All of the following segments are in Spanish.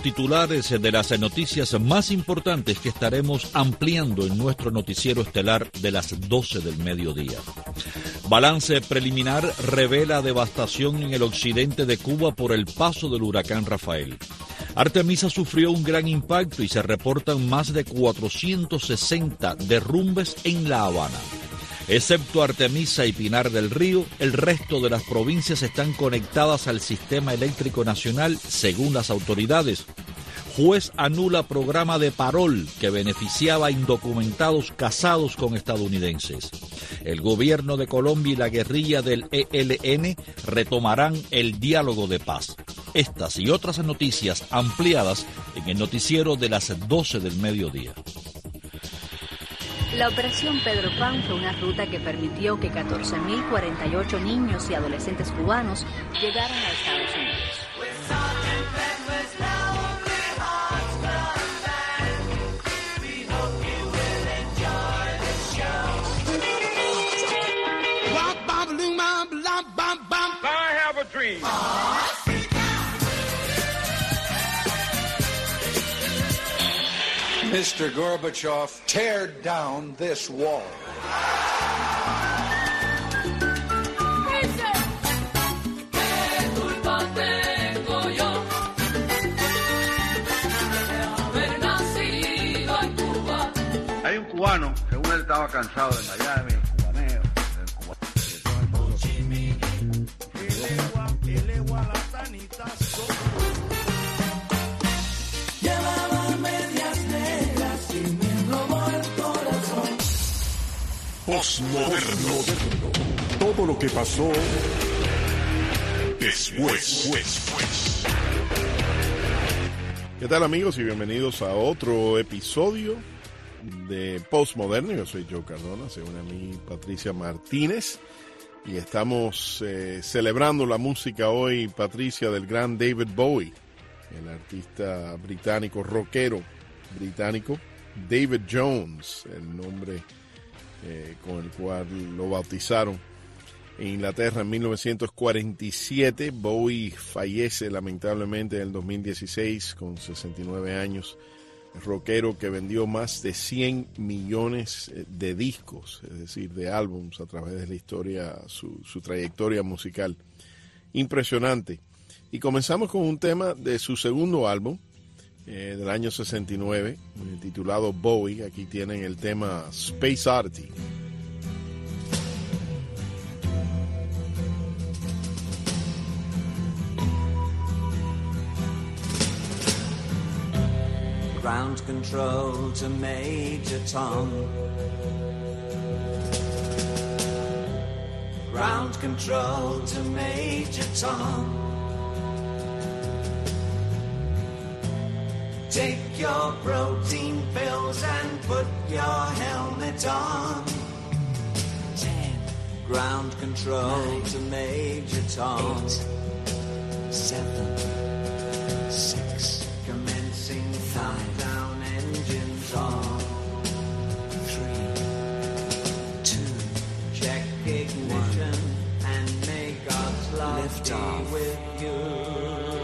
titulares de las noticias más importantes que estaremos ampliando en nuestro noticiero estelar de las 12 del mediodía. Balance preliminar revela devastación en el occidente de Cuba por el paso del huracán Rafael. Artemisa sufrió un gran impacto y se reportan más de 460 derrumbes en La Habana. Excepto Artemisa y Pinar del Río, el resto de las provincias están conectadas al sistema eléctrico nacional, según las autoridades. Juez anula programa de parol que beneficiaba a indocumentados casados con estadounidenses. El gobierno de Colombia y la guerrilla del ELN retomarán el diálogo de paz. Estas y otras noticias ampliadas en el noticiero de las 12 del mediodía. La Operación Pedro Pan fue una ruta que permitió que 14.048 niños y adolescentes cubanos llegaran a Estados Unidos. I have a dream. Mr. Gorbachev, tear down this wall. Hay un cubano, según él estaba cansado de Miami, el cubaneo, Postmoderno. Todo lo que pasó después. ¿Qué tal, amigos? Y bienvenidos a otro episodio de Postmoderno. Yo soy Joe Cardona, se une a mí Patricia Martínez. Y estamos celebrando la música hoy, Patricia, del gran David Bowie, el artista británico, rockero británico. David Jones, el nombre con el cual lo bautizaron en Inglaterra en 1947. Bowie fallece lamentablemente en el 2016 con 69 años. El rockero que vendió más de 100 millones de discos, es decir, de álbums a través de la historia, su trayectoria musical. Impresionante. Y comenzamos con un tema de su segundo álbum, del año 69, titulado Bowie. Aquí tienen el tema Space Oddity. Ground control to Major Tom. Ground control to Major Tom. Take your protein pills and put your helmet on. 10. Ground control 9, to Major Tom. 8, 7, 6. Commencing countdown, engines on. 3, 2. Check ignition 1. And may God's love be with you.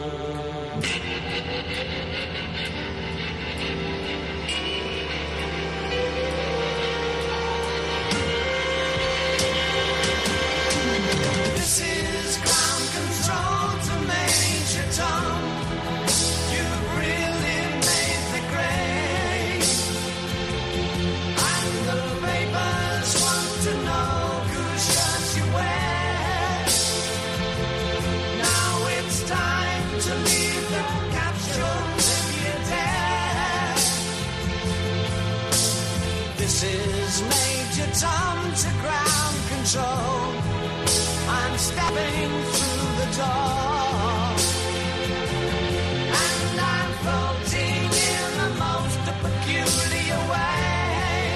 Tom to ground control. I'm stepping through the door, and I'm floating in the most peculiar way,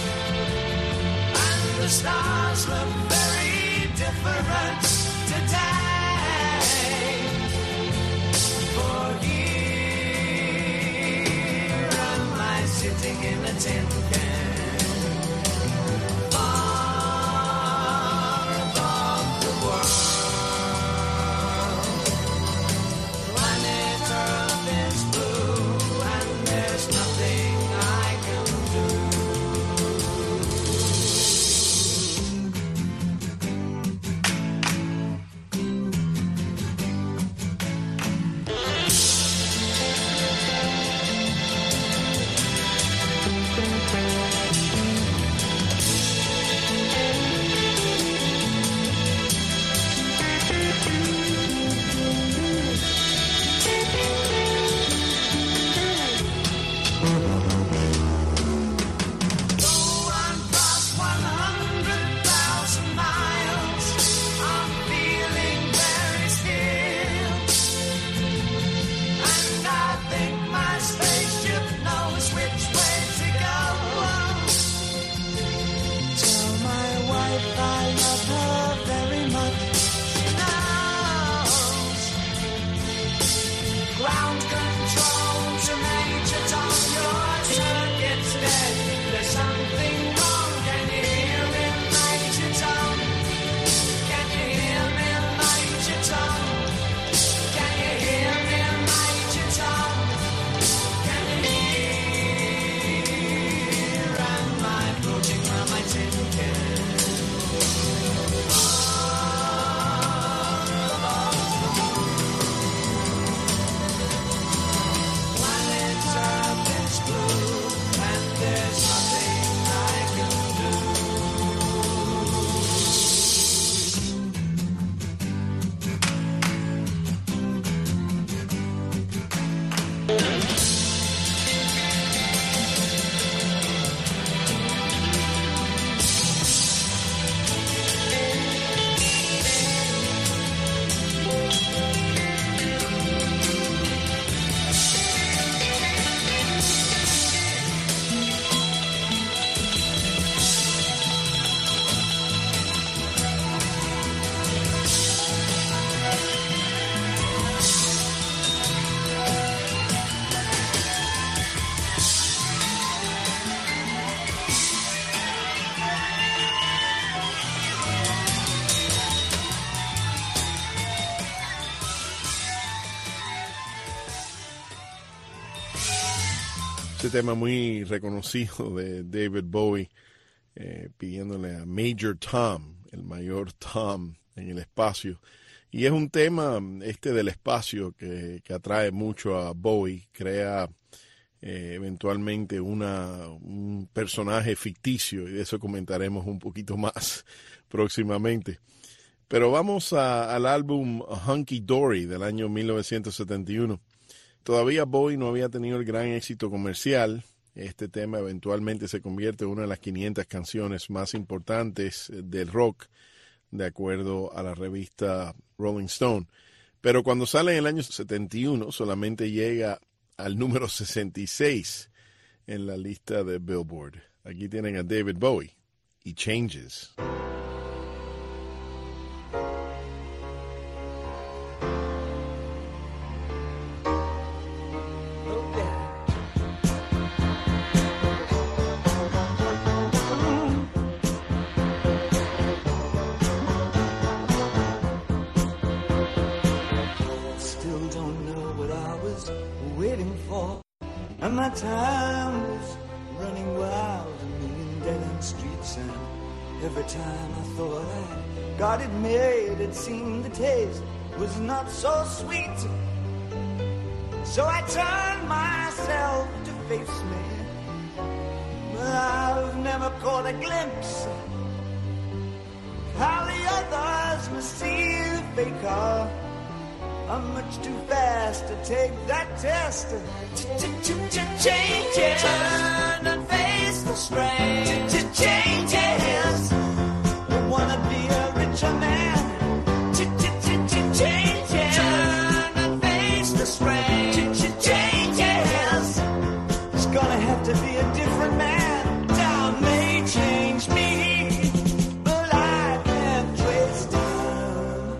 and the stars look very different today. For here am I sitting in a tin can. Planet Earth is blue. Este tema muy reconocido de David Bowie, pidiéndole a Major Tom, el mayor Tom en el espacio. Y es un tema del espacio que atrae mucho a Bowie, crea eventualmente un personaje ficticio, y de eso comentaremos un poquito más próximamente. Pero vamos al álbum Hunky Dory del año 1971. Todavía Bowie no había tenido el gran éxito comercial. Este tema eventualmente se convierte en una de las 500 canciones más importantes del rock, de acuerdo a la revista Rolling Stone. Pero cuando sale en el año 71, solamente llega al número 66 en la lista de Billboard. Aquí tienen a David Bowie y Changes. And my time was running wild, a million dead-end streets, and every time I thought I got it made, it seemed the taste was not so sweet. So I turned myself to face me, but I've never caught a glimpse of how the others must see the faker. I'm much too fast to take that test. Changes. Turn and face the strain. Changes. I wanna be a richer man. Changes. Turn and face the strain. Changes. It's gonna have to be a different man. Time may change me, but I can't trace time.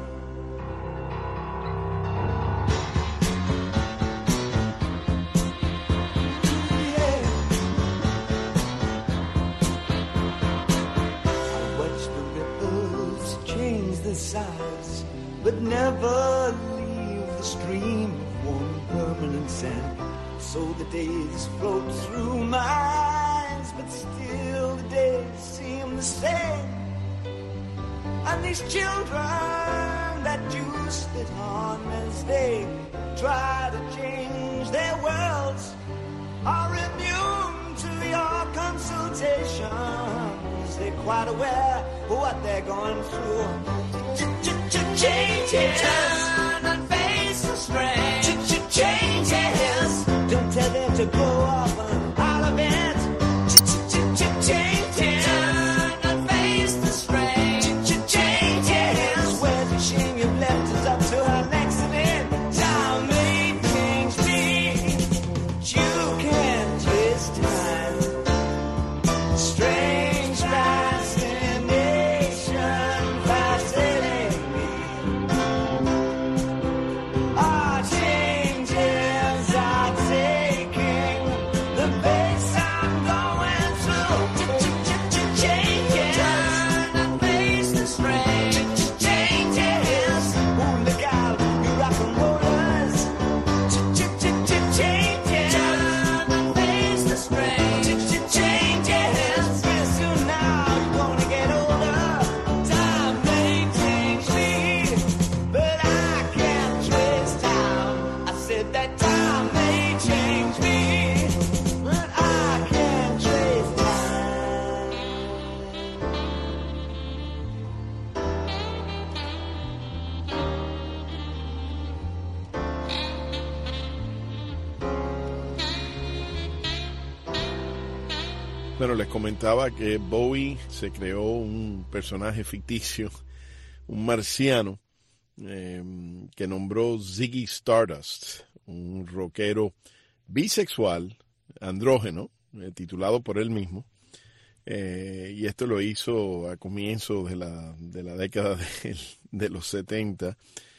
Size, but never leave the stream of warm permanent sand. So the days float through my eyes, but still the days seem the same. And these children that you spit on as they try to change their worlds are immune to your consultations. They're quite aware of what they're going through. Changes. Turn and face the strain. Changes. Don't tell them to go off and out of it. Changes. Turn and face the strain. Changes. Where's the shame you've left us up to our accident? Time may change me, but you can't twist time. Strange fascination fascinating me. Our changes are taking the pace I'm going through. Changes. Turn and face the strain. Changes. Oh, look out, you rock and rollers. Changes. Turn and face the strain. Changes. Real soon now you're gonna get older. Time may change me, but I can't trace time. I said that time may change me, but I can't trace time. Bueno, les comentaba que Bowie se creó un personaje ficticio, un marciano, que nombró Ziggy Stardust, un rockero bisexual, andrógeno, titulado por él mismo, y esto lo hizo a comienzos de la década de los 70,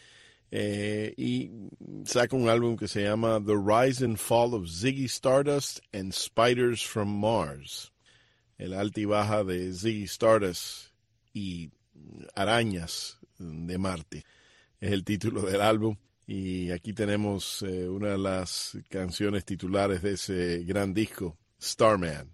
y saca un álbum que se llama The Rise and Fall of Ziggy Stardust and Spiders from Mars. El alta y baja de Ziggy Stardust y arañas de Marte. Es el título del álbum. Y aquí tenemos una de las canciones titulares de ese gran disco, Starman.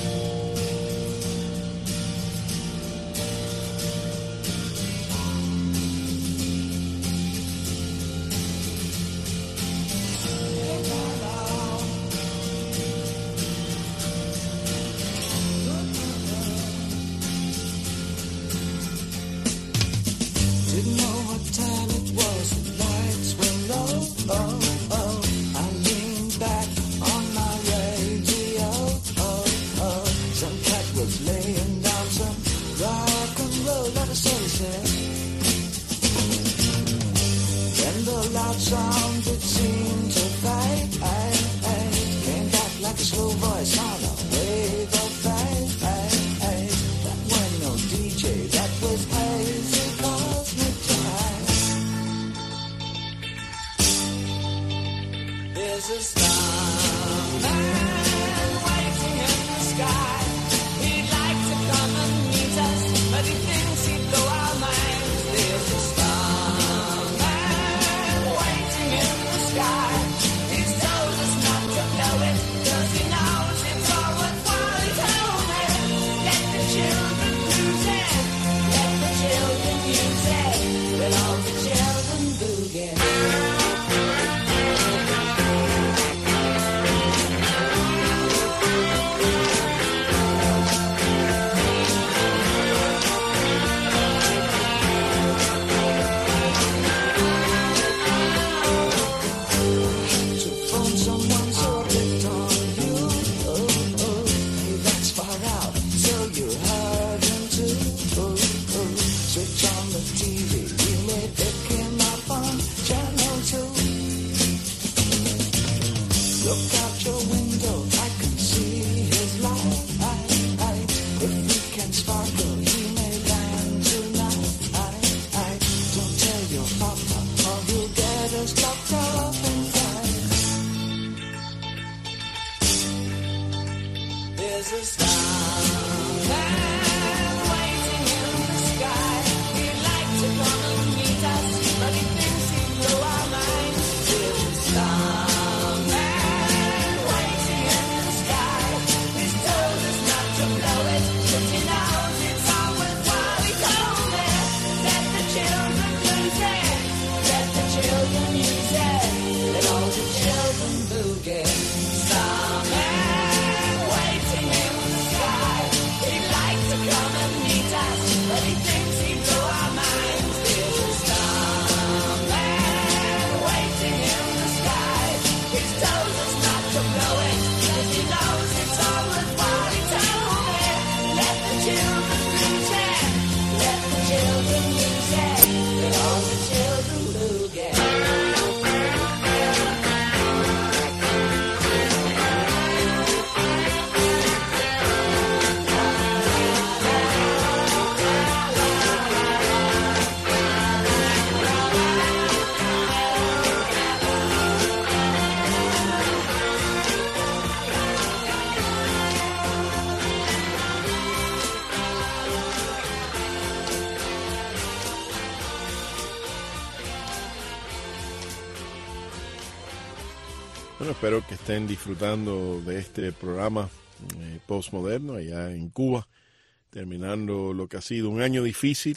Bueno, espero que estén disfrutando de este programa postmoderno allá en Cuba, terminando lo que ha sido un año difícil,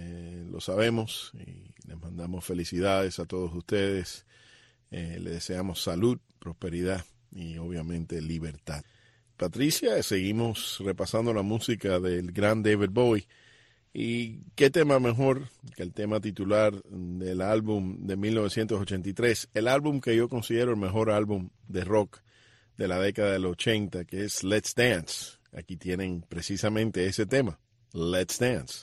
lo sabemos, y les mandamos felicidades a todos ustedes, les deseamos salud, prosperidad y obviamente libertad. Patricia, seguimos repasando la música del gran David Bowie. ¿Y qué tema mejor que el tema titular del álbum de 1983? El álbum que yo considero el mejor álbum de rock de la década del 80, que es Let's Dance. Aquí tienen precisamente ese tema, Let's Dance.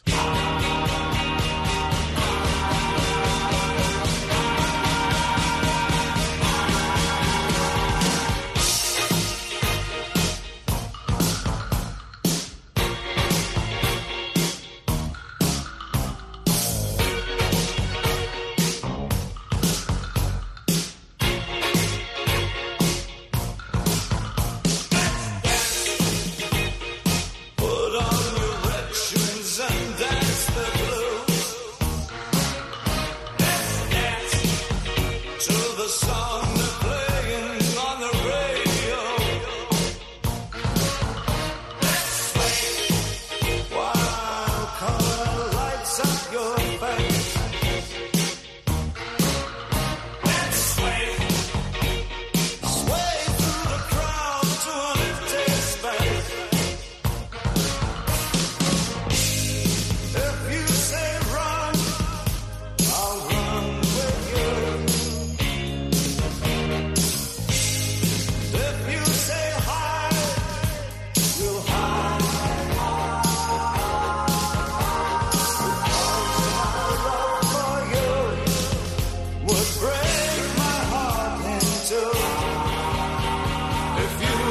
Put on your red shoes and dance the blues.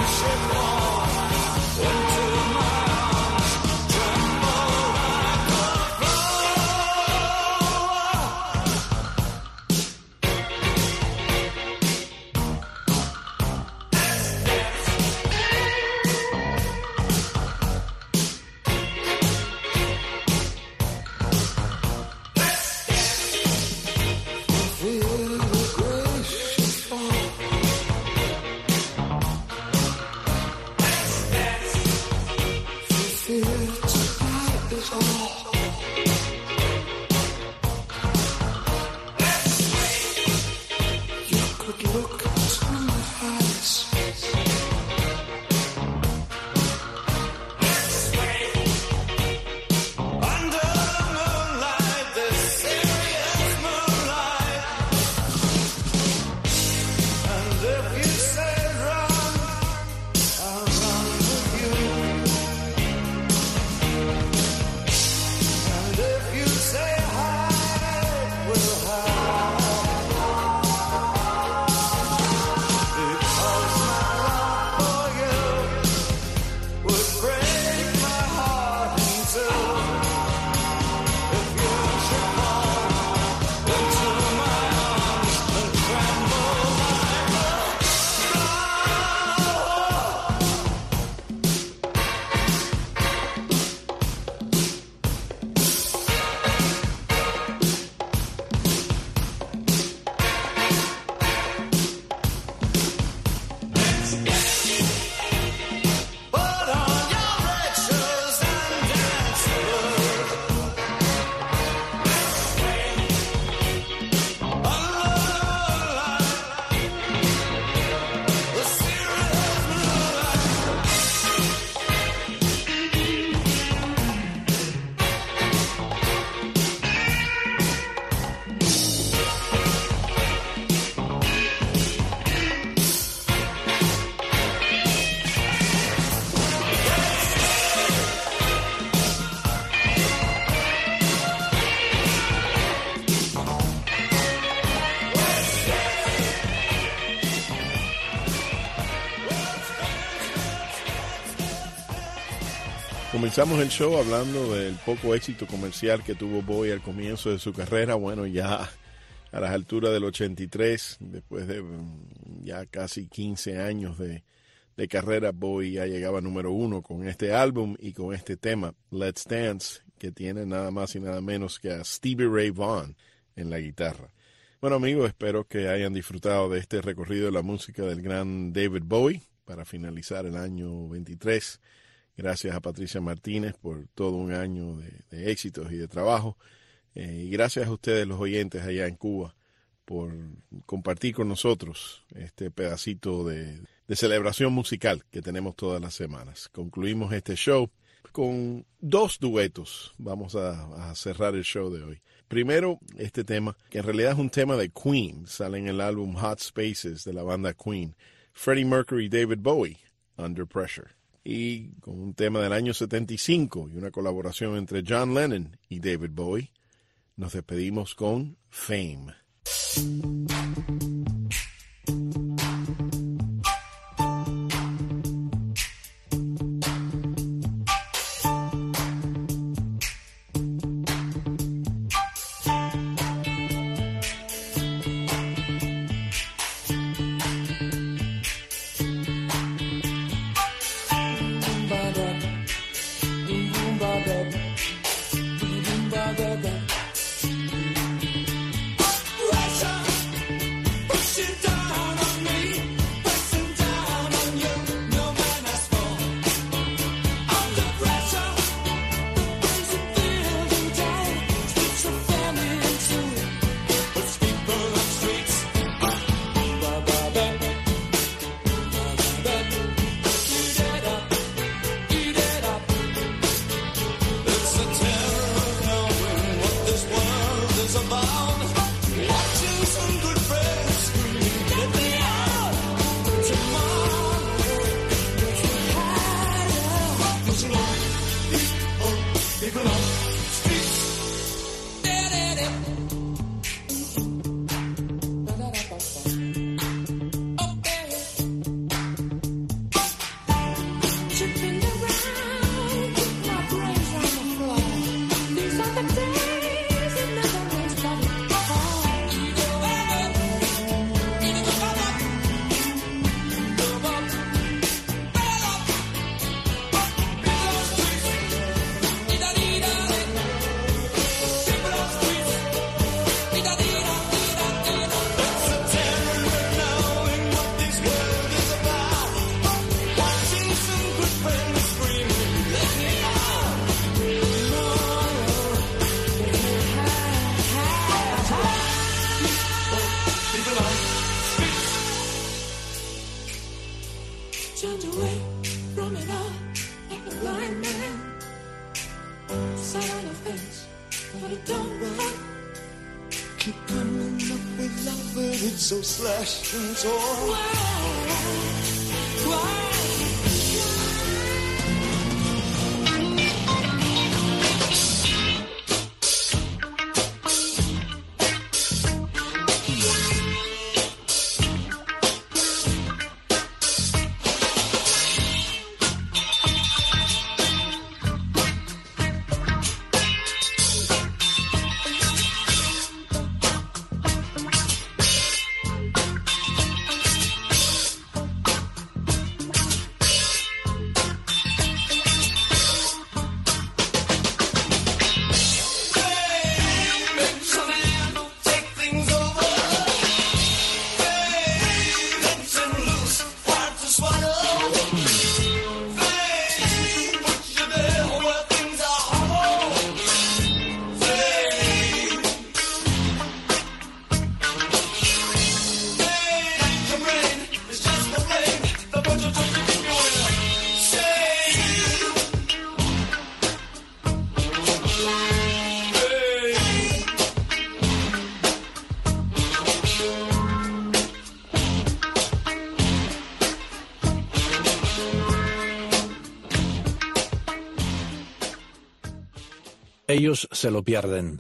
Comenzamos el show hablando del poco éxito comercial que tuvo Bowie al comienzo de su carrera. Bueno, ya a las alturas del 83, después de ya casi 15 años de carrera, Bowie ya llegaba número 1 con este álbum y con este tema, Let's Dance, que tiene nada más y nada menos que a Stevie Ray Vaughan en la guitarra. Bueno, amigos, espero que hayan disfrutado de este recorrido de la música del gran David Bowie para finalizar el año 23. Gracias a Patricia Martínez por todo un año de éxitos y de trabajo. Y gracias a ustedes, los oyentes allá en Cuba, por compartir con nosotros este pedacito de celebración musical que tenemos todas las semanas. Concluimos este show con 2 duetos. Vamos a cerrar el show de hoy. Primero, este tema, que en realidad es un tema de Queen. Sale en el álbum Hot Spaces de la banda Queen. Freddie Mercury y David Bowie, Under Pressure. Y con un tema del año 75 y una colaboración entre John Lennon y David Bowie, nos despedimos con Fame. Russia! turned away from it all like a blind man. Sat on her face, but it don't work. Keep coming up with love, but it's so slashed and torn. Why? Ellos se lo pierden.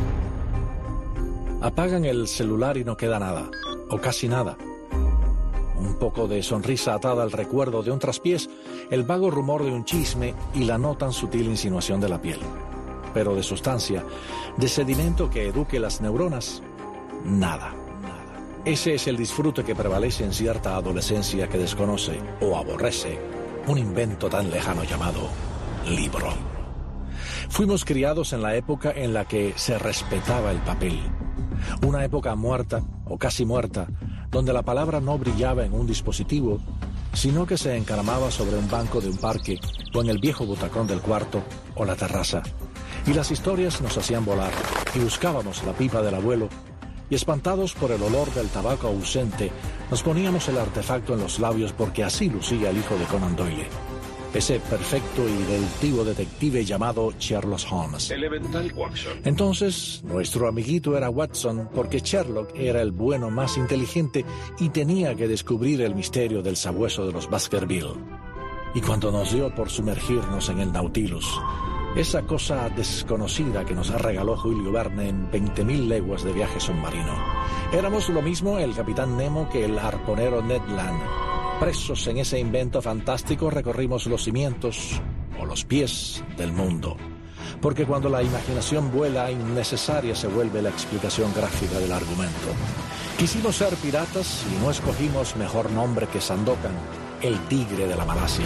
Apagan el celular y no queda nada, o casi nada. Un poco de sonrisa atada al recuerdo de un traspiés, el vago rumor de un chisme y la no tan sutil insinuación de la piel. Pero de sustancia, de sedimento que eduque las neuronas, nada. Ese es el disfrute que prevalece en cierta adolescencia que desconoce o aborrece un invento tan lejano llamado libro. Fuimos criados en la época en la que se respetaba el papel. Una época muerta, o casi muerta, donde la palabra no brillaba en un dispositivo, sino que se encaramaba sobre un banco de un parque, o en el viejo butacón del cuarto, o la terraza. Y las historias nos hacían volar, y buscábamos la pipa del abuelo, y espantados por el olor del tabaco ausente, nos poníamos el artefacto en los labios porque así lucía el hijo de Conan Doyle. Ese perfecto y deductivo detective llamado Sherlock Holmes. Elemental Watson. Entonces, nuestro amiguito era Watson porque Sherlock era el bueno más inteligente y tenía que descubrir el misterio del sabueso de los Baskerville. Y cuando nos dio por sumergirnos en el Nautilus, esa cosa desconocida que nos regaló Julio Verne en 20.000 leguas de viaje submarino, éramos lo mismo el capitán Nemo que el arponero Ned Land. Presos en ese invento fantástico recorrimos los cimientos o los pies del mundo. Porque cuando la imaginación vuela, innecesaria se vuelve la explicación gráfica del argumento. Quisimos ser piratas y no escogimos mejor nombre que Sandokan, el tigre de la Malasia.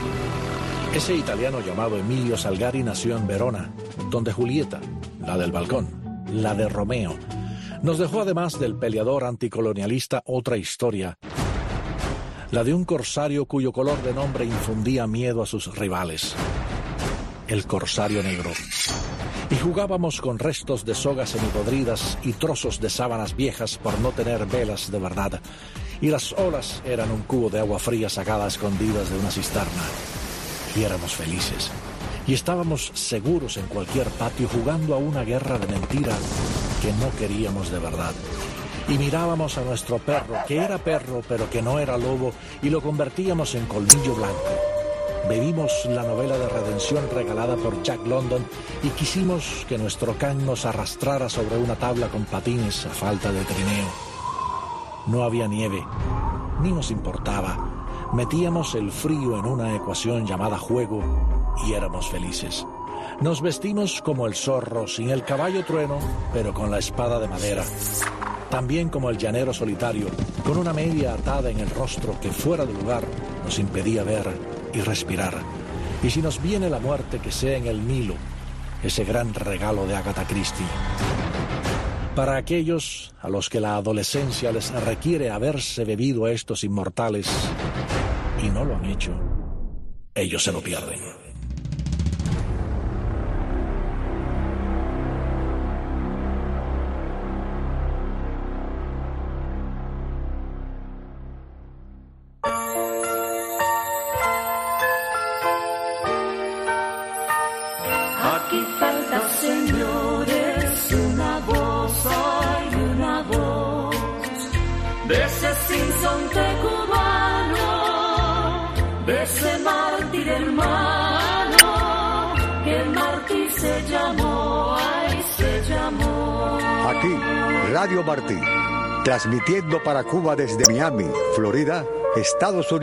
Ese italiano llamado Emilio Salgari nació en Verona, donde Julieta, la del balcón, la de Romeo, nos dejó además del peleador anticolonialista otra historia, la de un corsario cuyo color de nombre infundía miedo a sus rivales, el corsario negro. Y jugábamos con restos de sogas semipodridas y trozos de sábanas viejas por no tener velas de verdad, y las olas eran un cubo de agua fría sacada a escondidas de una cisterna. Y éramos felices, y estábamos seguros en cualquier patio jugando a una guerra de mentira que no queríamos de verdad. Y mirábamos a nuestro perro, que era perro pero que no era lobo, y lo convertíamos en colmillo blanco. Bebimos la novela de redención regalada por Jack London y quisimos que nuestro can nos arrastrara sobre una tabla con patines a falta de trineo. No había nieve, ni nos importaba. Metíamos el frío en una ecuación llamada juego y éramos felices. Nos vestimos como el zorro, sin el caballo trueno, pero con la espada de madera. También como el llanero solitario, con una media atada en el rostro que fuera de lugar nos impedía ver y respirar. Y si nos viene la muerte, que sea en el Nilo, ese gran regalo de Agatha Christie. Para aquellos a los que la adolescencia les requiere haberse bebido a estos inmortales y no lo han hecho, ellos se lo pierden. sinsonte cubano, de ese mártir hermano, que el mártir se llamó, ay, se llamó. Aquí, Radio Martí, transmitiendo para Cuba desde Miami, Florida, Estados Unidos.